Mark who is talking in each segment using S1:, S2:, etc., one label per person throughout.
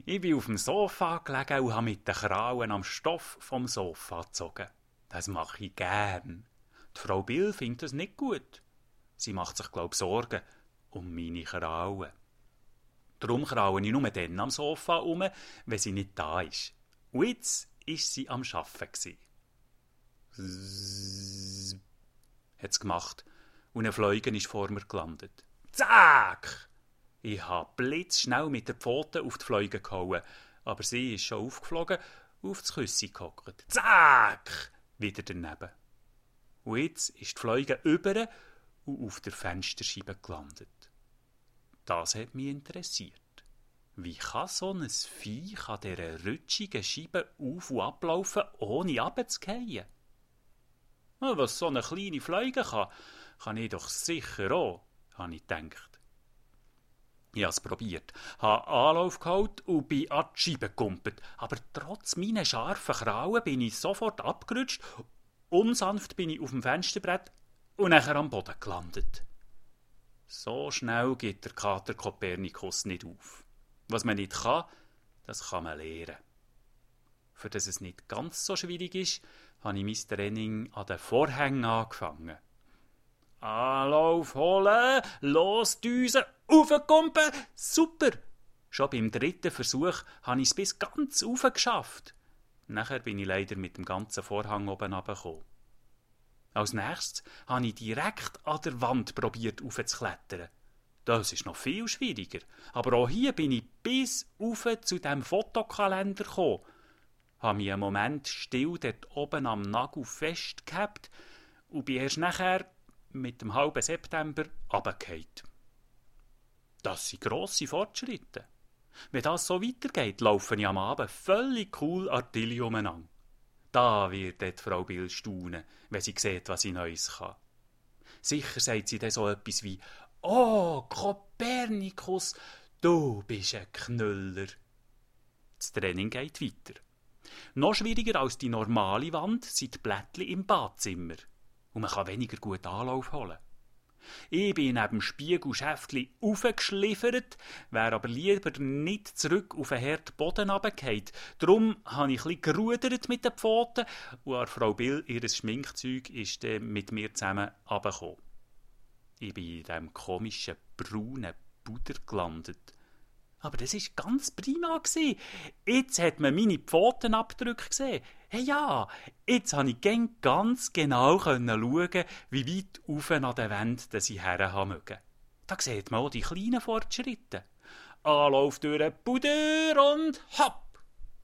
S1: Ich bin auf dem Sofa gelegen und habe mit den Krallen am Stoff vom Sofa gezogen. Das mache ich gern. Die Frau Bill findet das nicht gut. Sie macht sich, Sorgen um meine Krallen. Darum kraue ich nur dann am Sofa wenn sie nicht da ist. Und jetzt war sie am Arbeiten. Zzzz, hat es gemacht und ein Fliegen ist vor mir gelandet. Zack! Ich habe blitzschnell mit den Pfoten auf die Fliege gehauen, aber sie ist schon aufgeflogen und auf das Küssi gehockt. Zack! Wieder daneben. Und jetzt ist die Fliege über und auf der Fensterscheibe gelandet. Das hat mich interessiert. Wie kann so ein Viech an dieser rutschigen Scheibe auf- und ablaufen, ohne runterzufallen? Was so eine kleine Fliege kann ich doch sicher auch, habe ich gedacht. Ich habe es probiert, habe Anlauf geholt und bin an die Scheibe gekumpelt. Aber trotz meiner scharfen Krallen bin ich sofort abgerutscht. Unsanft bin ich auf dem Fensterbrett und nachher am Boden gelandet. So schnell geht der Kater Kopernikus nicht auf. Was man nicht kann, das kann man lernen. Für das es nicht ganz so schwierig ist, habe ich mein Training an den Vorhängen angefangen. Anlauf holen, los düsen, aufkumpen, super! Schon beim 3. Versuch habe ich es bis ganz rauf geschafft. Nachher bin ich leider mit dem ganzen Vorhang oben runtergekommen. Als nächstes habe ich direkt an der Wand probiert aufzuklettern. Das ist noch viel schwieriger. Aber auch hier bin ich bis rauf zu dem Fotokalender gekommen. Habe mich einen Moment still dort oben am Nagel festgehabt und bin erst nachher mit dem halben September runtergefallen. Das sind grosse Fortschritte. Wenn das so weitergeht, laufe ich am Abend völlig cool Artilli umeinander. Da wird die Frau Bill staunen, wenn sie sieht, was ich Neues kann. Sicher sagt sie dann so etwas wie: «Oh, Kopernikus, du bist ein Knüller.» Das Training geht weiter. Noch schwieriger als die normale Wand sind die Blättchen im Badzimmer. Und man kann weniger gut Anlauf holen. Ich bin neben dem Spiegelschäftchen raufgeschliffert, wäre aber lieber nicht zurück auf den harten Boden runtergefallen. Darum habe ich ein bisschen gerudert mit den Pfoten und Frau Bill, ihr Schminkzeug, ist dann mit mir zusammen runtergekommen. Ich bin in diesem komischen braunen Puder gelandet. Aber das war ganz prima. Jetzt hat man meine Pfotenabdrücke gesehen. Hey ja, jetzt konnte ich ganz genau schauen, wie weit rauf an der Wand ich her möge. Da sieht man auch die kleinen Fortschritte. Anlauf durch den Puder und hopp!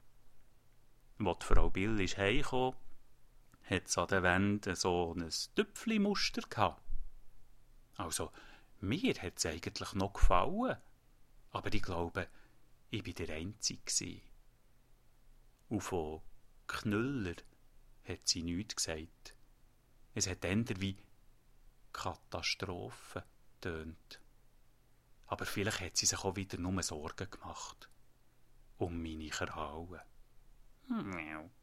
S1: Als die Frau Bill ist heimgekommen, hat es an der Wand so ein Tüpfli-Muster gehabt. Also, mir hat es eigentlich noch gefallen. Aber ich glaube, ich war der Einzige. Und von Knüller hat sie nichts gesagt. Es hat eher wie Katastrophe getönt. Aber vielleicht hat sie sich auch wieder nur Sorgen gemacht. Um meine Krallen. Miau.